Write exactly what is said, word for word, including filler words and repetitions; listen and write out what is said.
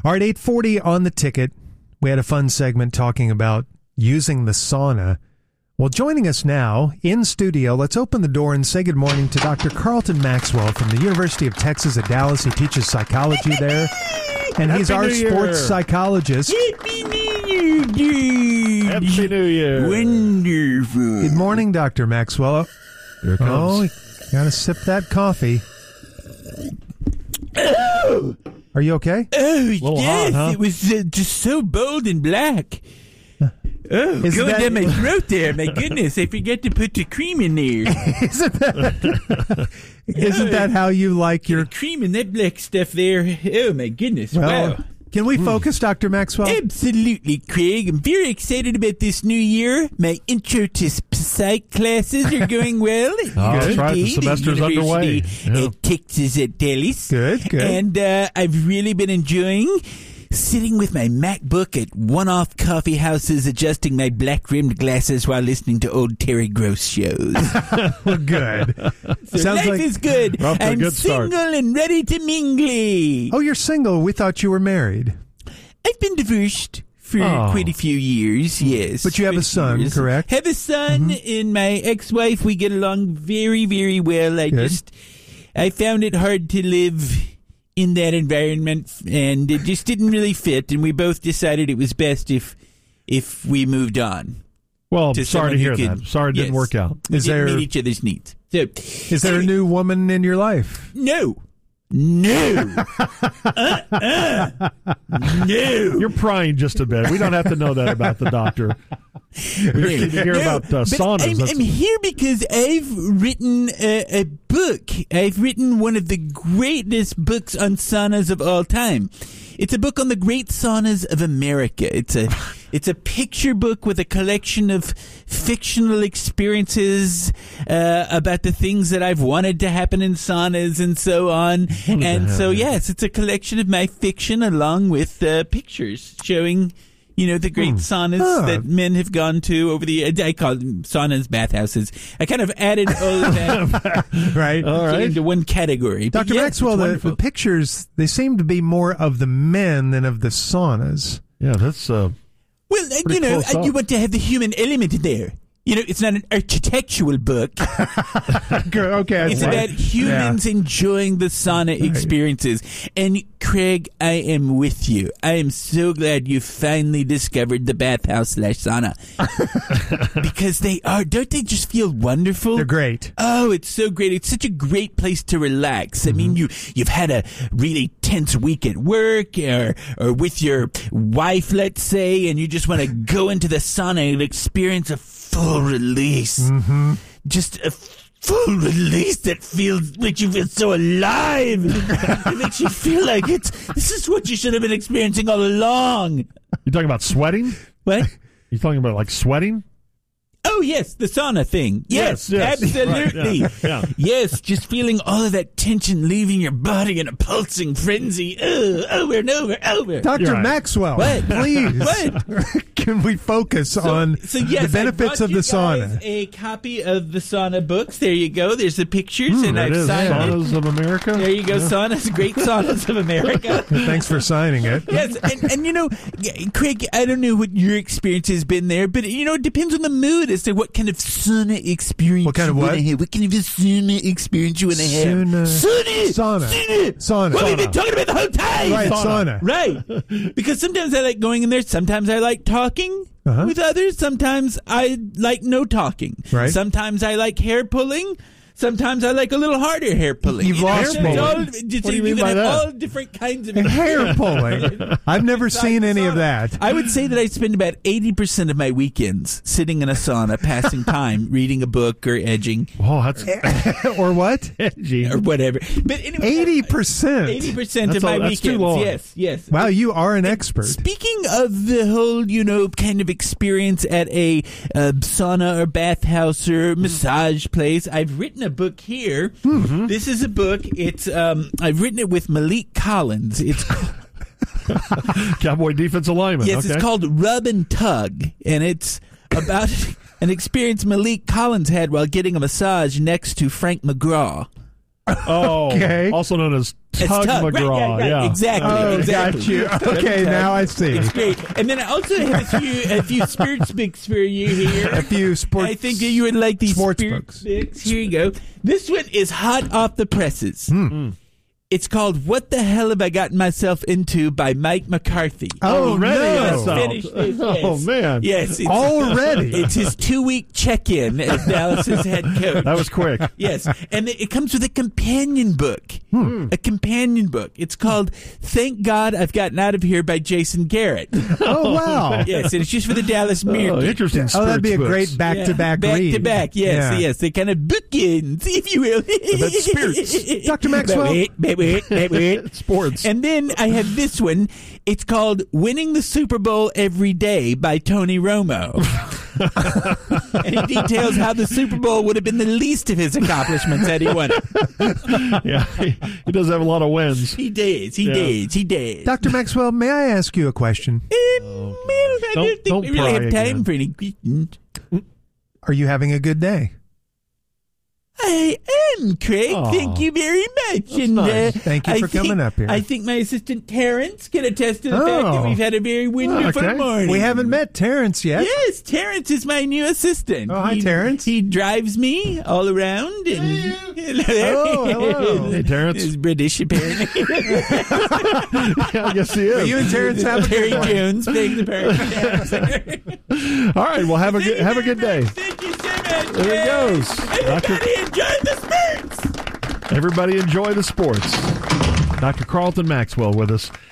All right, eight forty on the ticket. We had a fun segment talking about using the sauna. Well, joining us now in studio, let's open the door and say good morning to Doctor Carlton Maxwell from the University of Texas at Dallas. He teaches psychology there, and he's Happy our New sports Year. psychologist. Happy New Year, dude. Happy New Year. Wonderful. Good morning, Doctor Maxwell. Here it Oh, comes. you gotta sip that coffee. Oh, Are you okay? oh Little yes, hot, huh? it was uh, just so bold and black. Oh, Is going that- down my throat there. My goodness, I forgot to put the cream in there. Isn't that, isn't that how you like your... The cream and that black stuff there. Oh, my goodness. Well, wow. can we focus, Doctor Maxwell? Absolutely, Craig. I'm very excited about this new year. My intro to psych classes are going well. Oh, that's right. The Indeed, at semester's underway. University Yeah. At Texas at Dallas. Good, good. And uh, I've really been enjoying sitting with my MacBook at one-off coffee houses, adjusting my black-rimmed glasses while listening to old Terry Gross shows. Well, good. So Sounds life like... is good. We're off to a I'm good start. single and ready to mingle. Oh, you're single. We thought you were married. I've been divorced for Oh. quite a few years, yes. But you have a quite son, years. correct? Have a son Mm-hmm. and my ex-wife. We get along very, very well. I Good. just, I found it hard to live in that environment, and it just didn't really fit, and we both decided it was best if, if we moved on. Well, To sorry to someone hear who that. could- Sorry it didn't yes. work out. We Is didn't there- meet each other's needs. So, Is there a new woman in your life? no. No. uh-uh. No. You're prying just a bit. We don't have to know that about the doctor. We just need to hear No, about uh, but saunas. I'm, That's- I'm here because I've written a, a book. I've written one of the greatest books on saunas of all time. It's a book on the great saunas of America. It's a it's a picture book with a collection of fictional experiences uh, about the things that I've wanted to happen in saunas and so on. And so, yes, it's a collection of my fiction along with uh, pictures showing, you know, the great saunas Ah. that men have gone to over the, I call them saunas, bathhouses. I kind of added all of that Right? All right. into one category. But Doctor yes, Maxwell, it's the, wonderful. the pictures, they seem to be more of the men than of the saunas. yeah, that's uh, Well, uh, pretty you know, close uh, you up. want to have the human element in there. You know, it's not an architectural book. Okay. It's about humans enjoying the sauna experiences. And Craig, I am with you. I am so glad you finally discovered the bathhouse slash sauna. Because they are, don't they just feel wonderful? They're great. Oh, it's so great. It's such a great place to relax. I mean, you, you've had a really tense week at work or, or with your wife, let's say, and you just want to go into the sauna and experience a full release. Mm-hmm. Just a full release that feels, makes you feel so alive. It makes you feel like it's, this is what you should have been experiencing all along. you talking about sweating? What? You talking about like sweating? Oh, yes, the sauna thing. Yes, Yes, yes. absolutely. Right, yeah, yeah. Yes, just feeling all of that tension leaving your body in a pulsing frenzy. Ugh, over and over, over. Doctor You're right. Maxwell, What? please. What? Can we focus on So, yes, the benefits I of brought the you guys sauna? a copy of the sauna books. There you go. There's the pictures, Hmm, and That I've is signed it. Saunas of America. There you go, Yeah. saunas, great saunas of America. Thanks for signing it. Yes, and, and you know, Craig, I don't know what your experience has been there, but you know, it depends on the mood as to what kind of sauna experience What kind of you wanna what? have. What kind of a sauna experience you want to have? Sauna. Sauna. Sauna. Sauna. Sauna. What have we Sauna. been talking about the whole time? Right, Sauna. sauna. Right. Because sometimes I like going in there. Sometimes I like talking Uh-huh. with others. Sometimes I like no talking. Right. Sometimes I like hair pulling. Sometimes I like a little harder hair pulling. You've You know, lost it's me. all- just- What do you you mean can by have that? all different kinds of Hair pulling. I've never seen any of that. I would say that I spend about eighty percent of my weekends sitting in a sauna, passing time, reading a book or edging Oh, that's Or what? edgy. or whatever. But anyway, eighty percent. eighty percent of That's my all- that's too weekends. long. Yes, yes. Wow, you are an expert. Speaking of the whole, you know, kind of experience at a uh, sauna or bathhouse or massage place, I've written a book here. Mm-hmm. This is a book. It's um, I've written it with Malik Collins. It's Cowboy defensive lineman. yes, okay. it's called Rub and Tug, and it's about an experience Malik Collins had while getting a massage next to Frank McGraw. Oh, Okay. also known as It's Tug Tug. Right, McGraw. yeah, right, yeah. exactly. Oh, exactly. got you. Okay, Tug. now I see. It's great. And then I also have a few, a few spirits books for you here. A few sports. I think that you would like these sports spirit books. books. Here you go. This one is hot off the presses. Hmm. It's called "What the Hell Have I Gotten Myself Into" by Mike McCarthy. Oh, Already? no. That's out. Finished this, Oh, yes. man. Yes, it's, Already? It's his two-week check-in as Dallas's head coach. That was quick. Yes, and it comes with a companion book. Hmm. A companion book. It's called "Thank God I've Gotten Out of Here" by Jason Garrett. Oh, wow. Yes, and it's just for the Dallas Mirror. Oh, interesting. Oh, that'd be a spirits great books. back-to-back back read. to back. Yes, Yeah. yes. They kind of bookends, if you will. About spirits. Doctor Maxwell? Wait, wait, wait, wait, wait. Sports. And then I have this one. It's called "Winning the Super Bowl Every Day" by Tony Romo. And he details how the Super Bowl would have been the least of his accomplishments had he won it. yeah, he, he does have a lot of wins. He did. He Yeah. did. He did. Doctor Maxwell, may I ask you a question? Um, well, I Don't- don't think don't we really have pry time again. for any questions. Are you having a good day? I am, Craig. Aw. Thank you very much. That's and nice. uh, Thank you I for think- coming up here. I think my assistant Terrence can attest to the fact that Oh. we've had a very wonderful Okay. morning. We haven't met Terrence yet. Yes, Terrence is my new assistant. Oh, hi, he, Terrence. He drives me all around. And Hello, hello. Hey, Terrence. He's British, apparently. Yeah, I guess he Well, is. you and Terrence have a Terry good one. Jones playing the part of the All right, well, have a good have a good day. Thank you so much. There it goes. Doctor Everybody enjoy the spirits. Everybody enjoy the sports. Doctor Carlton Maxwell with us.